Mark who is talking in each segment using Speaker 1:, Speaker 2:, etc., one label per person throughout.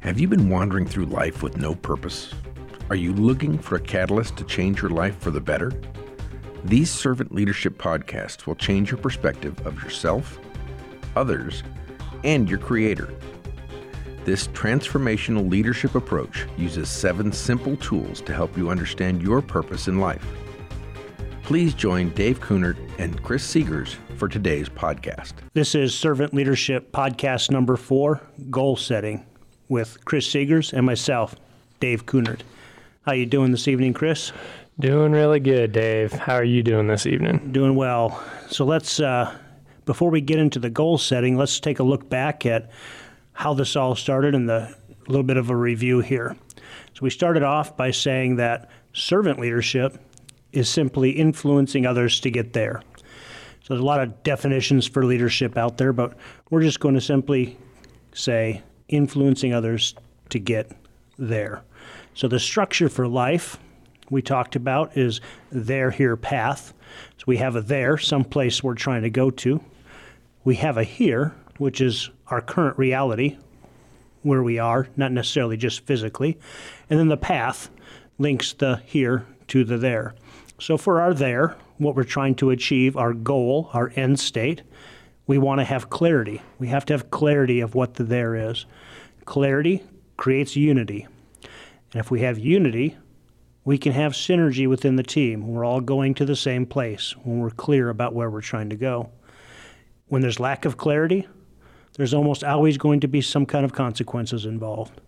Speaker 1: Have you been wandering through life with no purpose? Are you looking for a catalyst to change your life for the better? These servant leadership podcasts will change your perspective of yourself, others, and your Creator. This transformational leadership approach uses 7 simple tools to help you understand your purpose in life. Please join Dave Kunert and Chris Seegers for today's podcast.
Speaker 2: This is Servant Leadership Podcast number 4, Goal Setting, with Chris Seegers and myself, Dave Kunert. How you doing this evening, Chris?
Speaker 3: Doing really good, Dave. How are you doing this evening?
Speaker 2: Doing well. So let's, before we get into the goal setting, let's take a look back at how this all started and a little bit of a review here. So we started off by saying that servant leadership is simply influencing others to get there. So there's a lot of definitions for leadership out there, but we're just going to simply say influencing others to get there. So the structure for life we talked about is there, here, path. So we have a there, someplace we're trying to go to. We have a here, which is our current reality, where we are, not necessarily just physically. And then the path links the here to the there. So for our there, what we're trying to achieve, our goal, our end state, we want to have clarity. We have to have clarity of what the there is. Clarity creates unity. And if we have unity, we can have synergy within the team. We're all going to the same place when we're clear about where we're trying to go. When there's lack of clarity, there's almost always going to be some kind of consequences involved.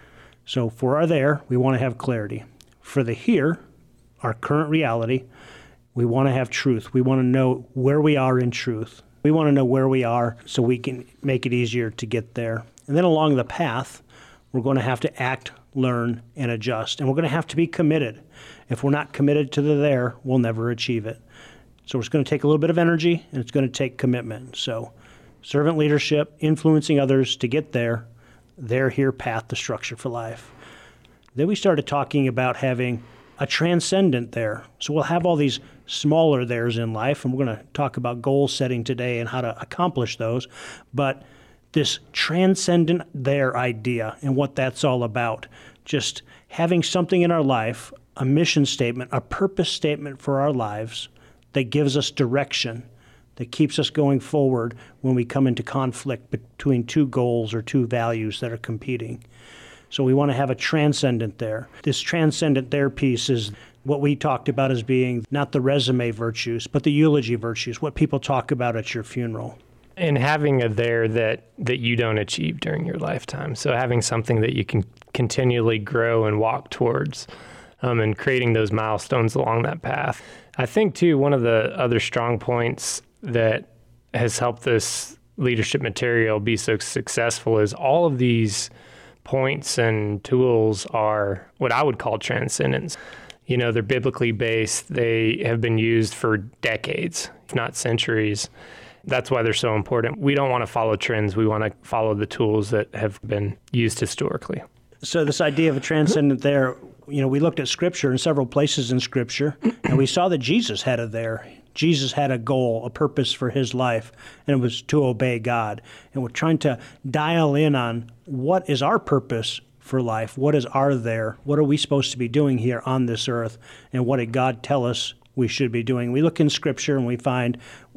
Speaker 2: So for our there, we want to have clarity. For the here, our current reality, we want to have truth. We want to know where we are in truth. We want to know where we are so we can make it easier to get there. And then along the path, we're going to have to act, learn, and adjust. And we're going to have to be committed. If we're not committed to the there, we'll never achieve it. So it's going to take a little bit of energy, and it's going to take commitment. So servant leadership, influencing others to get there, there, here, path, the structure for life. Then we started talking about having a transcendent there. So we'll have all these smaller theres in life, and we're going to talk about goal setting today and how to accomplish those. But this transcendent there idea and what that's all about, just having something in our life, a mission statement, a purpose statement for our lives that gives us direction, that keeps us going forward when we come into conflict between two goals or two values that are competing. So we want to have a transcendent there. This transcendent there piece is what we talked about as being not the resume virtues, but the eulogy virtues, what people talk about at your funeral.
Speaker 3: And having a there that you don't achieve during your lifetime. So having something that you can continually grow and walk towards, and creating those milestones along that path. I think, too, one of the other strong points that has helped this leadership material be so successful is all of these points and tools are what I would call transcendence. You know, they're biblically based. They have been used for decades, if not centuries. That's why they're so important. We don't want to follow trends. We want to follow the tools that have been used historically.
Speaker 2: So this idea of a transcendent there, you know, we looked at Scripture in several places in Scripture, and we saw that Jesus had a there. Jesus had a goal, a purpose for his life, and it was to obey God. And we're trying to dial in on what is our purpose for life? What is our there? What are we supposed to be doing here on this earth? And what did God tell us we should be doing? We look in Scripture and we find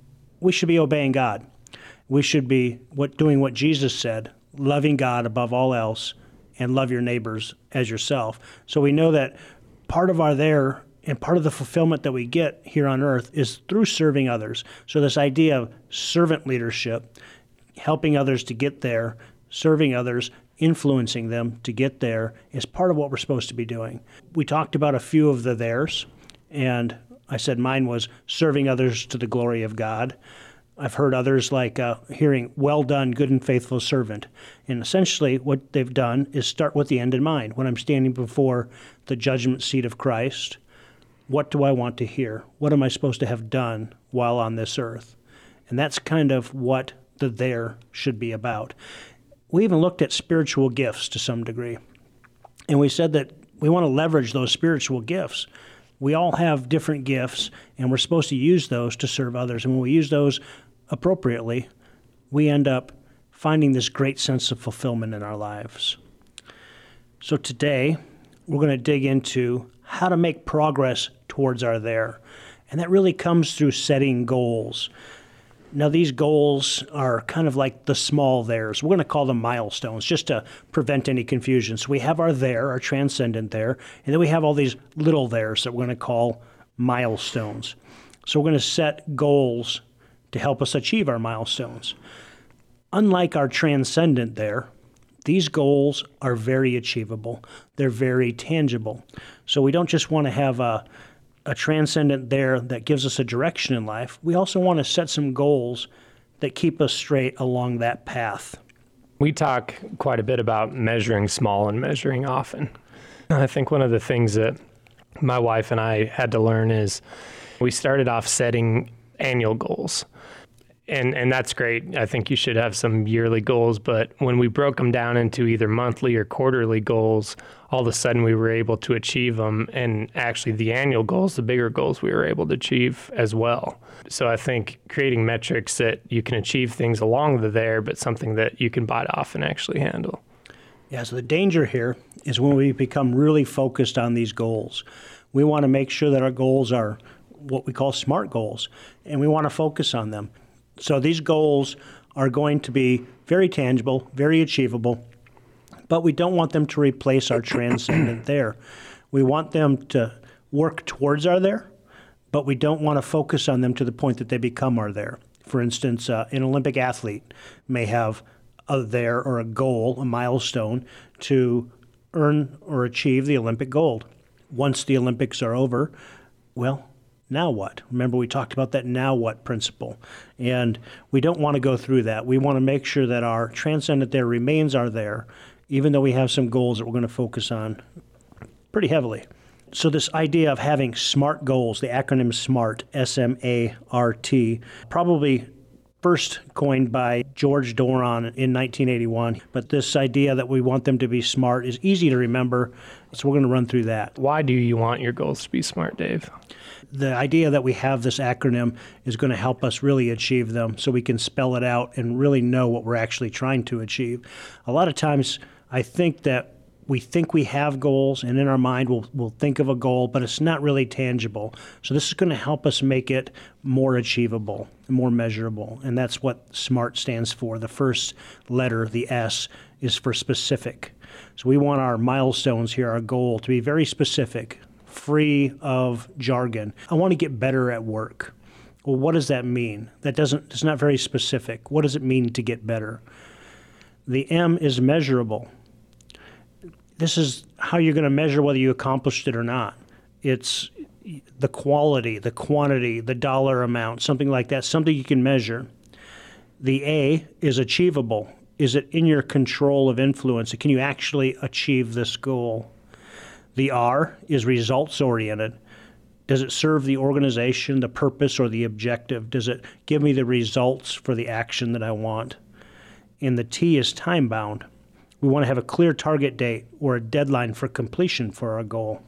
Speaker 2: we should be obeying God. We should be doing what Jesus said, loving God above all else, and love your neighbors as yourself. So we know that part of our there and part of the fulfillment that we get here on earth is through serving others. So this idea of servant leadership, helping others to get there, serving others, influencing them to get there, is part of what we're supposed to be doing. We talked about a few of the theirs, and I said mine was serving others to the glory of God. I've heard others like hearing, well done, good and faithful servant. And essentially what they've done is start with the end in mind. When I'm standing before the judgment seat of Christ, what do I want to hear? What am I supposed to have done while on this earth? And that's kind of what the there should be about. We even looked at spiritual gifts to some degree. And we said that we want to leverage those spiritual gifts. We all have different gifts, and we're supposed to use those to serve others. And when we use those appropriately, we end up finding this great sense of fulfillment in our lives. So today, we're going to dig into how to make progress towards our there. And that really comes through setting goals. Now, these goals are kind of like the small theirs. We're going to call them milestones just to prevent any confusion. So we have our there, our transcendent there, and then we have all these little theirs that we're going to call milestones. So we're going to set goals to help us achieve our milestones. Unlike our transcendent there, these goals are very achievable. They're very tangible. So we don't just want to have a transcendent there that gives us a direction in life. We also want to set some goals that keep us straight along that path.
Speaker 3: We talk quite a bit about measuring small and measuring often. I think one of the things that my wife and I had to learn is we started off setting annual goals. And that's great. I think you should have some yearly goals, but when we broke them down into either monthly or quarterly goals, all of a sudden we were able to achieve them. And actually the annual goals, the bigger goals, we were able to achieve as well. So I think creating metrics that you can achieve things along the there, but something that you can bite off and actually handle.
Speaker 2: Yeah, so the danger here is when we become really focused on these goals. We want to make sure that our goals are what we call SMART goals, and we want to focus on them. So these goals are going to be very tangible, very achievable, but we don't want them to replace our transcendent there. We want them to work towards our there, but we don't want to focus on them to the point that they become our there. For instance, an Olympic athlete may have a there or a goal, a milestone, to earn or achieve the Olympic gold. Once the Olympics are over, well, now what? Remember, we talked about that now what principle. And we don't want to go through that. We want to make sure that our transcendent there remains our there, even though we have some goals that we're going to focus on pretty heavily. So this idea of having SMART goals, the acronym SMART, S-M-A-R-T, probably first coined by George Doran in 1981. But this idea that we want them to be SMART is easy to remember, so we're going to run through that.
Speaker 3: Why do you want your goals to be SMART, Dave?
Speaker 2: The idea that we have this acronym is going to help us really achieve them so we can spell it out and really know what we're actually trying to achieve. A lot of times I think that we think we have goals, and in our mind we'll think of a goal, but it's not really tangible. So this is going to help us make it more achievable, more measurable, and that's what SMART stands for. The first letter, the S, is for specific. So we want our milestones here, our goal, to be very specific, free of jargon. I want to get better at work. Well, what does that mean? It's not very specific. What does it mean to get better? The M is measurable. This is how you're going to measure whether you accomplished it or not. It's the quality, the quantity, the dollar amount, something like that, something you can measure. The A is achievable. Is it in your control of influence? Can you actually achieve this goal? The R is results-oriented. Does it serve the organization, the purpose, or the objective? Does it give me the results for the action that I want? And the T is time-bound. We want to have a clear target date or a deadline for completion for our goal.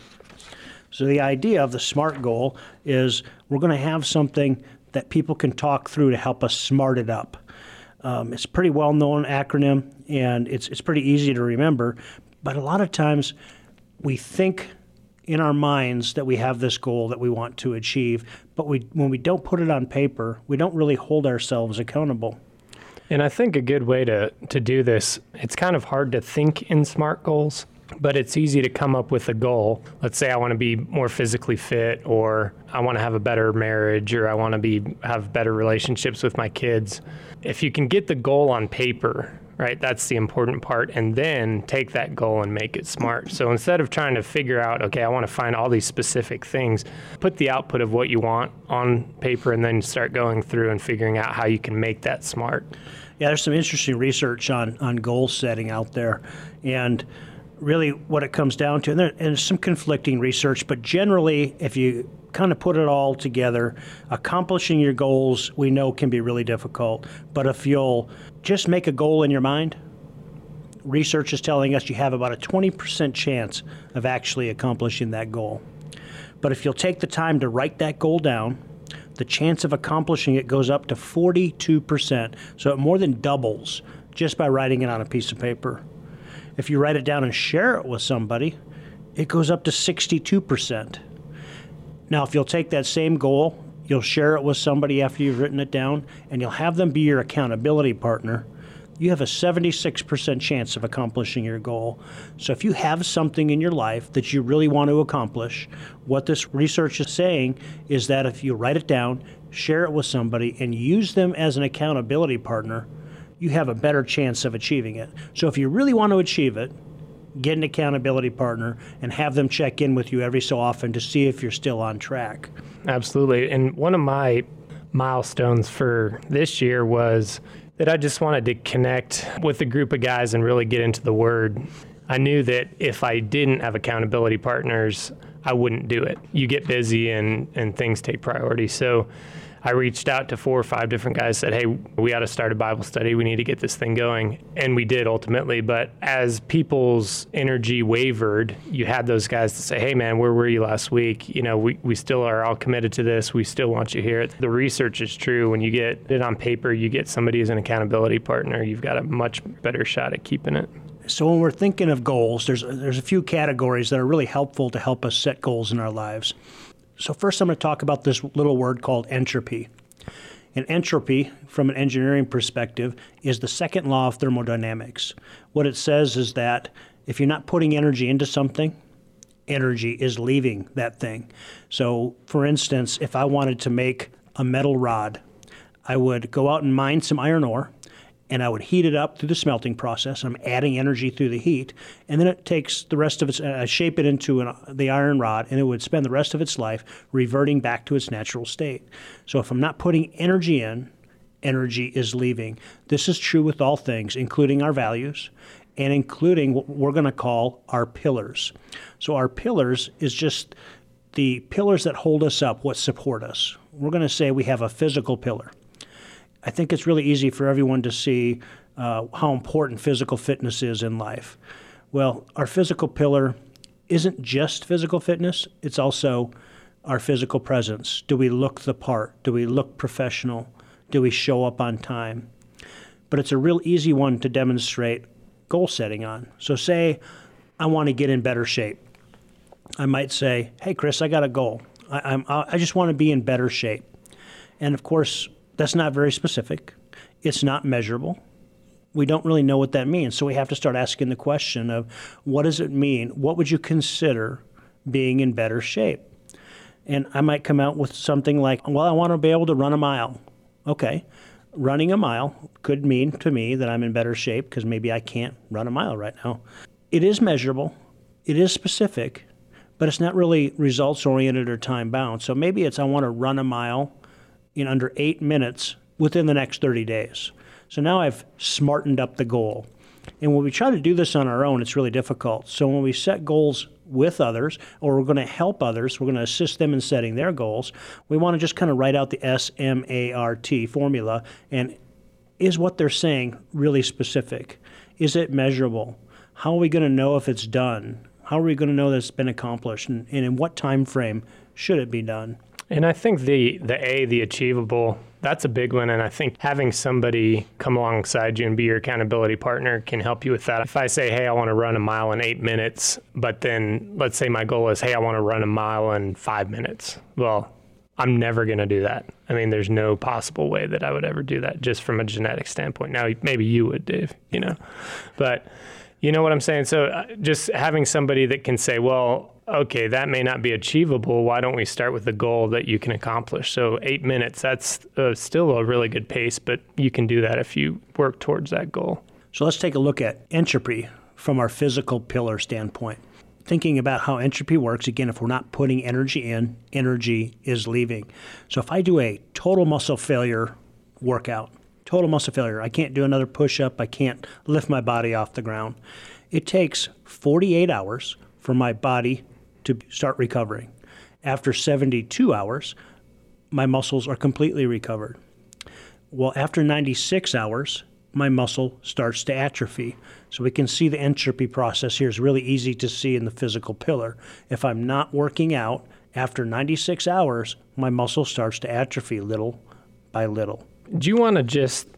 Speaker 2: So the idea of the SMART goal is we're going to have something that people can talk through to help us smart it up. It's a pretty well-known acronym, and it's pretty easy to remember, but a lot of times we think in our minds that we have this goal that we want to achieve, but when we don't put it on paper, we don't really hold ourselves accountable.
Speaker 3: And I think a good way to do this, it's kind of hard to think in SMART goals, but it's easy to come up with a goal. Let's say I want to be more physically fit, or I want to have a better marriage, or I want to have better relationships with my kids. If you can get the goal on paper, right, that's the important part, and then take that goal and make it SMART. So instead of trying to figure out, okay, I want to find all these specific things, put the output of what you want on paper and then start going through and figuring out how you can make that SMART.
Speaker 2: Yeah, there's some interesting research on goal setting out there, and really what it comes down to, and there's some conflicting research, but generally, if you kind of put it all together, accomplishing your goals we know can be really difficult, but if you'll just make a goal in your mind, research is telling us you have about a 20% chance of actually accomplishing that goal. But if you'll take the time to write that goal down, the chance of accomplishing it goes up to 42%, so it more than doubles just by writing it on a piece of paper. If you write it down and share it with somebody, it goes up to 62%. Now, if you'll take that same goal, you'll share it with somebody after you've written it down, and you'll have them be your accountability partner, you have a 76% chance of accomplishing your goal. So if you have something in your life that you really want to accomplish, what this research is saying is that if you write it down, share it with somebody, and use them as an accountability partner, you have a better chance of achieving it. So if you really want to achieve it, get an accountability partner and have them check in with you every so often to see if you're still on track.
Speaker 3: Absolutely. And one of my milestones for this year was that I just wanted to connect with a group of guys and really get into the Word. I knew that if I didn't have accountability partners, I wouldn't do it. You get busy and things take priority. So I reached out to 4 or 5 different guys, said, hey, we ought to start a Bible study. We need to get this thing going. And we did ultimately. But as people's energy wavered, you had those guys to say, hey, man, where were you last week? You know, we still are all committed to this. We still want you here. The research is true. When you get it on paper, you get somebody as an accountability partner, you've got a much better shot at keeping it.
Speaker 2: So when we're thinking of goals, there's a few categories that are really helpful to help us set goals in our lives. So first I'm going to talk about this little word called entropy. And entropy, from an engineering perspective, is the second law of thermodynamics. What it says is that if you're not putting energy into something, energy is leaving that thing. So for instance, if I wanted to make a metal rod, I would go out and mine some iron ore, and I would heat it up through the smelting process. I'm adding energy through the heat, and then it takes the rest of its, I shape it into the iron rod, and it would spend the rest of its life reverting back to its natural state. So if I'm not putting energy in, energy is leaving. This is true with all things, including our values, and including what we're going to call our pillars. So our pillars is just the pillars that hold us up, what support us. We're going to say we have a physical pillar. I think it's really easy for everyone to see how important physical fitness is in life. Well, our physical pillar isn't just physical fitness, it's also our physical presence. Do we look the part? Do we look professional? Do we show up on time? But it's a real easy one to demonstrate goal setting on. So say I want to get in better shape. I might say, hey, Chris, I got a goal. I just want to be in better shape. And of course, that's not very specific. It's not measurable. We don't really know what that means. So we have to start asking the question of, what does it mean? What would you consider being in better shape? And I might come out with something like, well, I want to be able to run a mile. Okay. Running a mile could mean to me that I'm in better shape because maybe I can't run a mile right now. It is measurable. It is specific, but it's not really results-oriented or time-bound. So maybe it's I want to run a mile in under 8 minutes within the next 30 days. So now I've smartened up the goal. And when we try to do this on our own, it's really difficult. So when we set goals with others, or we're going to help others, we're going to assist them in setting their goals, we want to just kind of write out the SMART formula. And is what they're saying really specific? Is it measurable? How are we going to know if it's done? How are we going to know that it's been accomplished? And in what time frame should it be done?
Speaker 3: And I think the achievable, that's a big one. And I think having somebody come alongside you and be your accountability partner can help you with that. If I say, hey, I want to run a mile in 8 minutes, but then let's say my goal is, hey, I want to run a mile in 5 minutes. Well, I'm never going to do that. I mean, there's no possible way that I would ever do that just from a genetic standpoint. Now, maybe you would, Dave, but you know what I'm saying? So just having somebody that can say, well, okay, that may not be achievable. Why don't we start with the goal that you can accomplish? So 8 minutes, that's still a really good pace, but you can do that if you work towards that goal.
Speaker 2: So let's take a look at entropy from our physical pillar standpoint. Thinking about how entropy works, again, if we're not putting energy in, energy is leaving. So if I do a total muscle failure workout, total muscle failure, I can't do another push-up, I can't lift my body off the ground. It takes 48 hours for my body to start recovering. After 72 hours, my muscles are completely recovered. Well, after 96 hours, my muscle starts to atrophy. So we can see the entropy process here is really easy to see in the physical pillar. If I'm not working out, after 96 hours, my muscle starts to atrophy little by little.
Speaker 3: Do you want to just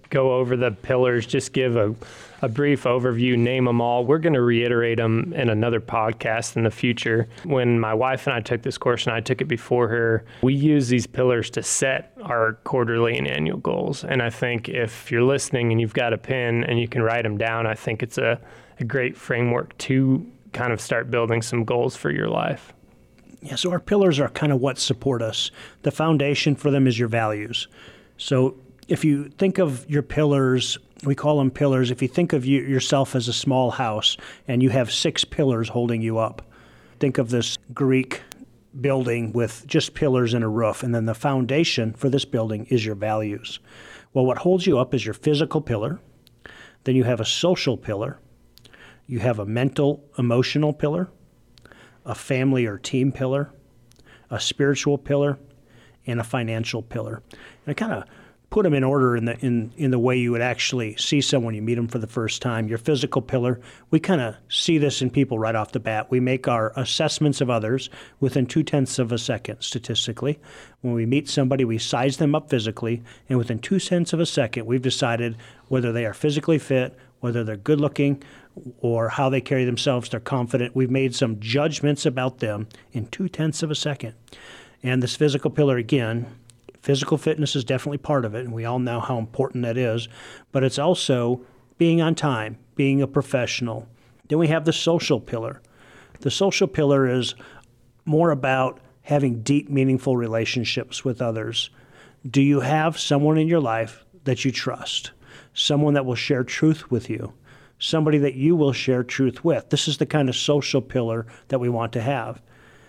Speaker 3: go over the pillars, just give a brief overview, name them all. We're going to reiterate them in another podcast in the future. When my wife and I took this course, and I took it before her, we use these pillars to set our quarterly and annual goals. And I think if you're listening and you've got a pen and you can write them down, I think it's a great framework to kind of start building some goals for your life.
Speaker 2: Yeah, so our pillars are kind of what support us. The foundation for them is your values. So if you think of your pillars, we call them pillars. If you think of yourself as a small house and you have 6 pillars holding you up, think of this Greek building with just pillars and a roof, and then the foundation for this building is your values. Well, what holds you up is your physical pillar. Then you have a social pillar. You have a mental, emotional pillar, a family or team pillar, a spiritual pillar, and a financial pillar. And I kind of put them in order in the way you would actually see someone when you meet them for the first time. Your physical pillar, we kind of see this in people right off the bat. We make our assessments of others within 0.2 of a second statistically. When we meet somebody, we size them up physically, and within 0.2 of a second, we've decided whether they are physically fit, whether they're good looking, or how they carry themselves, they're confident. We've made some judgments about them in 0.2 of a second. And this physical pillar, again, physical fitness is definitely part of it, and we all know how important that is, but it's also being on time, being a professional. Then we have the social pillar. The social pillar is more about having deep, meaningful relationships with others. Do you have someone in your life that you trust? Someone that will share truth with you? Somebody that you will share truth with? This is the kind of social pillar that we want to have.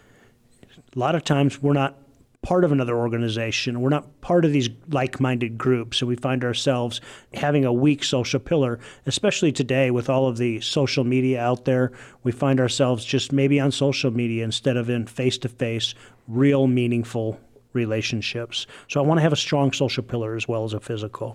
Speaker 2: A lot of times we're not part of another organization. We're not part of these like-minded groups, and we find ourselves having a weak social pillar, especially today with all of the social media out there. We find ourselves just maybe on social media instead of in face-to-face, real meaningful relationships. So I want to have a strong social pillar as well as a physical.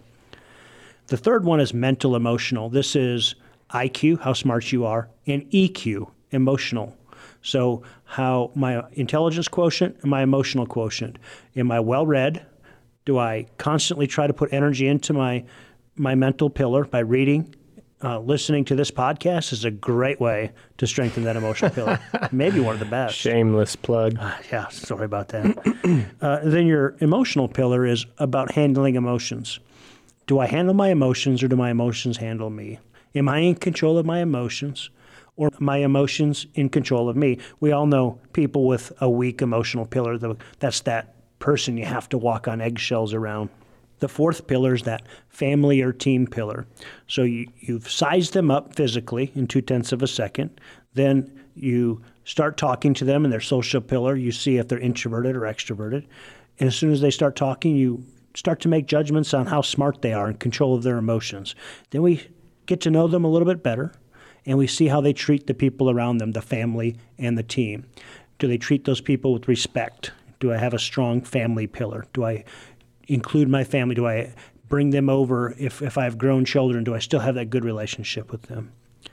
Speaker 2: The third one is mental emotional. This is IQ, how smart you are, and EQ, emotional. So how my intelligence quotient and my emotional quotient. Am I well-read? Do I constantly try to put energy into my mental pillar by reading? Listening to this podcast is a great way to strengthen that emotional pillar. Maybe one of the best.
Speaker 3: Shameless plug.
Speaker 2: Yeah, sorry about that. Then your emotional pillar is about handling emotions. Do I handle my emotions or do my emotions handle me? Am I in control of my emotions or my emotions in control of me? We all know people with a weak emotional pillar. That's that person you have to walk on eggshells around. The fourth pillar is that family or team pillar. So you've sized them up physically in 0.2 of a second. Then you start talking to them in their social pillar. You see if they're introverted or extroverted. And as soon as they start talking, you start to make judgments on how smart they are in control of their emotions. Then we get to know them a little bit better, and we see how they treat the people around them, the family and the team. Do they treat those people with respect? Do I have a strong family pillar? Do I include my family? Do I bring them over if I have grown children? Do I still have that good relationship with them?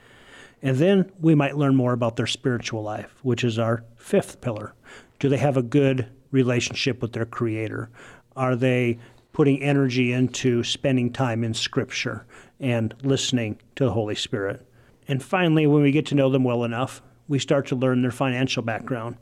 Speaker 2: And then we might learn more about their spiritual life, which is our fifth pillar. Do they have a good relationship with their Creator? Are they putting energy into spending time in Scripture and listening to the Holy Spirit? And finally, when we get to know them well enough, we start to learn their financial background.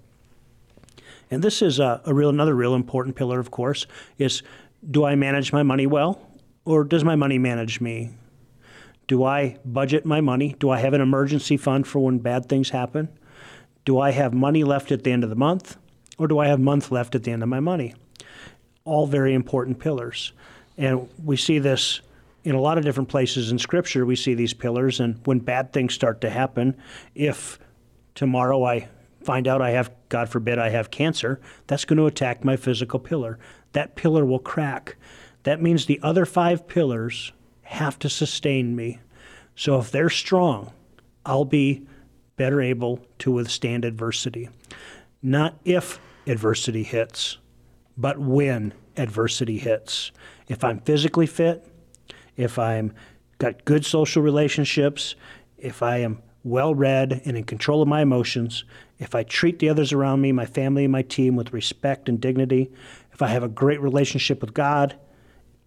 Speaker 2: And this is another real important pillar, of course, is do I manage my money well, or does my money manage me? Do I budget my money? Do I have an emergency fund for when bad things happen? Do I have money left at the end of the month, or do I have month left at the end of my money? All very important pillars. And we see this in a lot of different places in Scripture. We see these pillars, and when bad things start to happen, if tomorrow I find out I have, God forbid, I have cancer, that's going to attack my physical pillar. That pillar will crack. That means the other 5 pillars have to sustain me. So if they're strong, I'll be better able to withstand adversity. Not if adversity hits, but when adversity hits. If I'm physically fit, if I'm got good social relationships, if I am well-read and in control of my emotions, if I treat the others around me, my family and my team with respect and dignity, if I have a great relationship with God,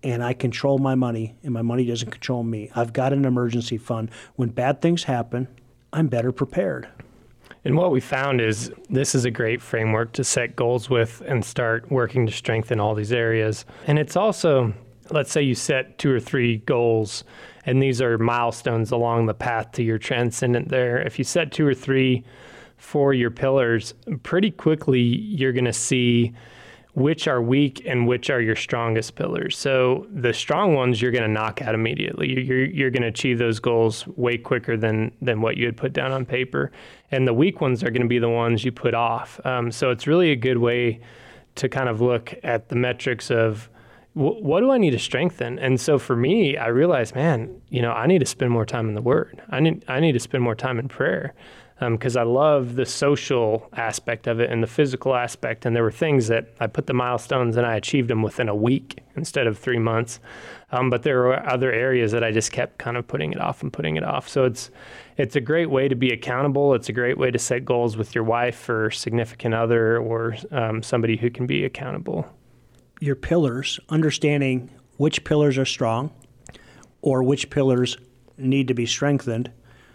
Speaker 2: and I control my money, and my money doesn't control me. I've got an emergency fund. When bad things happen, I'm better prepared.
Speaker 3: And what we found is this is a great framework to set goals with and start working to strengthen all these areas. And it's also, let's say you set 2 or 3 goals, and these are milestones along the path to your transcendent there. If you set 2 or 3 for your pillars, pretty quickly you're going to see which are weak and which are your strongest pillars. So the strong ones you're going to knock out immediately. You're going to achieve those goals way quicker than what you had put down on paper. And the weak ones are going to be the ones you put off. So it's really a good way to kind of look at the metrics of what do I need to strengthen? And so for me, I realized, man, I need to spend more time in the Word. I need to spend more time in prayer. Because I love the social aspect of it and the physical aspect. And there were things that I put the milestones and I achieved them within a week instead of 3 months. But there were other areas that I just kept kind of putting it off. So it's a great way to be accountable. It's a great way to set goals with your wife or significant other or somebody who can be accountable.
Speaker 2: Your pillars, understanding which pillars are strong or which pillars need to be strengthened,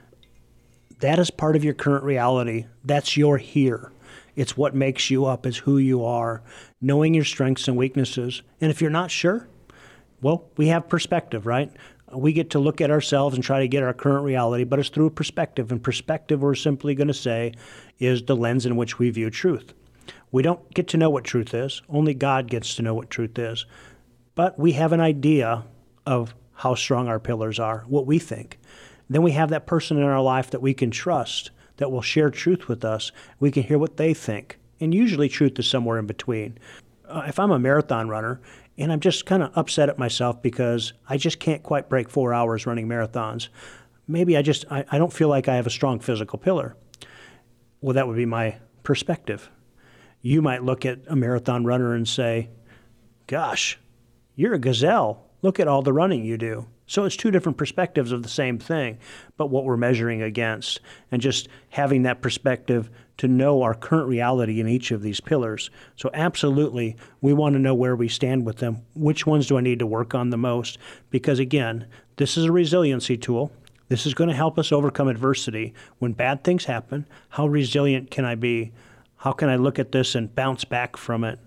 Speaker 2: that is part of your current reality. That's your here. It's what makes you up, is who you are, knowing your strengths and weaknesses. And if you're not sure, well, we have perspective, right? We get to look at ourselves and try to get our current reality, but it's through perspective. And perspective, we're simply going to say, is the lens in which we view truth. We don't get to know what truth is. Only God gets to know what truth is. But we have an idea of how strong our pillars are, what we think. Then we have that person in our life that we can trust, that will share truth with us. We can hear what they think. And usually truth is somewhere in between. If I'm a marathon runner and I'm just kind of upset at myself because I just can't quite break 4 hours running marathons, maybe I don't feel like I have a strong physical pillar. Well, that would be my perspective. You might look at a marathon runner and say, gosh, you're a gazelle. Look at all the running you do. So it's 2 different perspectives of the same thing, but what we're measuring against, and just having that perspective to know our current reality in each of these pillars. So absolutely, we want to know where we stand with them. Which ones do I need to work on the most? Because again, this is a resiliency tool. This is going to help us overcome adversity. When bad things happen, how resilient can I be? How can I look at this and bounce back from it?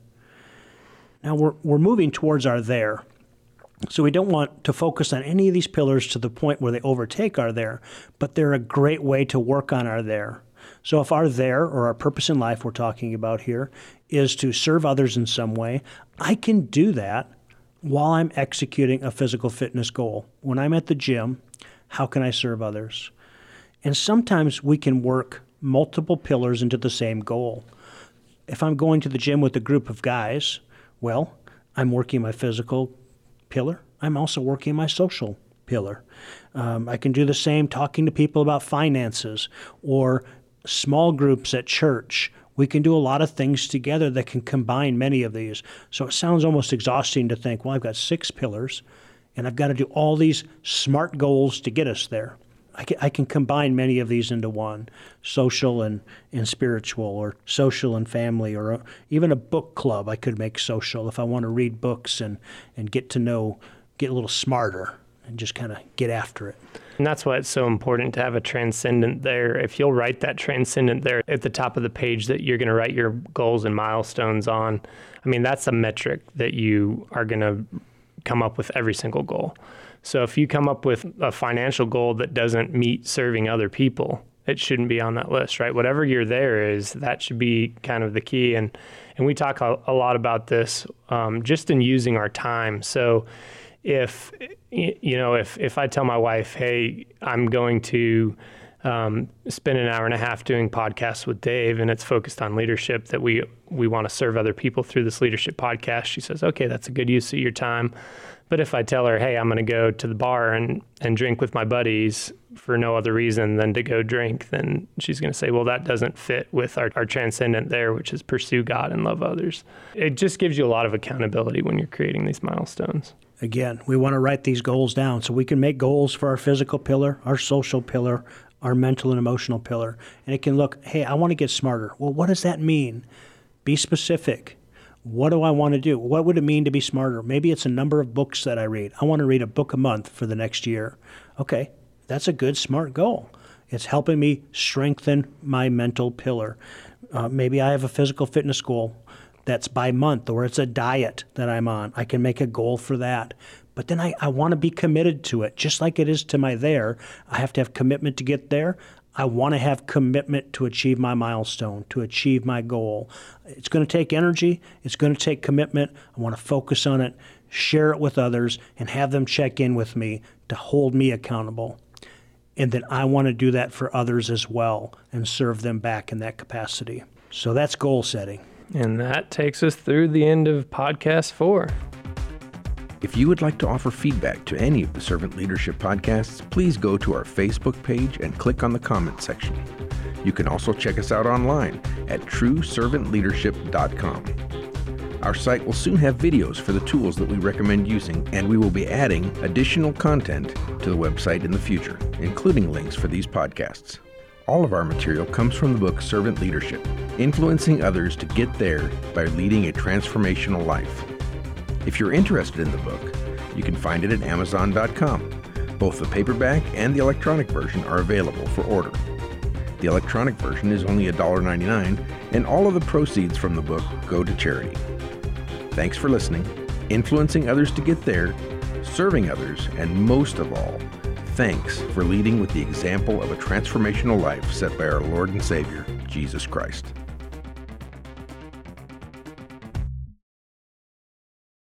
Speaker 2: Now we're moving towards our there. So we don't want to focus on any of these pillars to the point where they overtake our there, but they're a great way to work on our there. So if our there, or our purpose in life we're talking about here, is to serve others in some way, I can do that while I'm executing a physical fitness goal. When I'm at the gym, how can I serve others? And sometimes we can work multiple pillars into the same goal. If I'm going to the gym with a group of guys, well, I'm working my physical pillar. I'm also working my social pillar. I can do the same talking to people about finances or small groups at church. We can do a lot of things together that can combine many of these. So it sounds almost exhausting to think, well, I've got 6 pillars and I've got to do all these SMART goals to get us there. I can combine many of these into one, social and spiritual, or social and family, or even a book club I could make social if I want to read books and get a little smarter and just kind of get after it.
Speaker 3: And that's why it's so important to have a transcendent there. If you'll write that transcendent there at the top of the page that you're going to write your goals and milestones on, I mean, that's a metric that you are going to come up with every single goal. So if you come up with a financial goal that doesn't meet serving other people, it shouldn't be on that list, right? Whatever your there is, that should be kind of the key. And we talk a lot about this just in using our time. So if I tell my wife, hey, I'm going to spend an hour and a half doing podcasts with Dave, and it's focused on leadership, that we want to serve other people through this leadership podcast, she says, okay, that's a good use of your time. But if I tell her, hey, I'm going to go to the bar and drink with my buddies for no other reason than to go drink, then she's going to say, well, that doesn't fit with our transcendent there, which is pursue God and love others. It just gives you a lot of accountability when you're creating these milestones.
Speaker 2: Again, we want to write these goals down so we can make goals for our physical pillar, our social pillar, our mental and emotional pillar. And it can look, hey, I want to get smarter. Well, what does that mean? Be specific. What do I want to do? What would it mean to be smarter? Maybe it's a number of books that I read. I want to read a book a month for the next year. Okay, that's a good, smart goal. It's helping me strengthen my mental pillar. Maybe I have a physical fitness goal that's by month, or it's a diet that I'm on. I can make a goal for that. But then I want to be committed to it. Just like it is to my there, I have to have commitment to get there. I want to have commitment to achieve my milestone, to achieve my goal. It's going to take energy. It's going to take commitment. I want to focus on it, share it with others, and have them check in with me to hold me accountable. And then I want to do that for others as well and serve them back in that capacity. So that's goal setting.
Speaker 3: And that takes us through the end of podcast 4.
Speaker 1: If you would like to offer feedback to any of the Servant Leadership podcasts, please go to our Facebook page and click on the comment section. You can also check us out online at trueservantleadership.com. Our site will soon have videos for the tools that we recommend using, and we will be adding additional content to the website in the future, including links for these podcasts. All of our material comes from the book Servant Leadership, Influencing Others to Get There by Leading a Transformational Life. If you're interested in the book, you can find it at Amazon.com. Both the paperback and the electronic version are available for order. The electronic version is only $1.99, and all of the proceeds from the book go to charity. Thanks for listening, influencing others to get there, serving others, and most of all, thanks for leading with the example of a transformational life set by our Lord and Savior, Jesus Christ.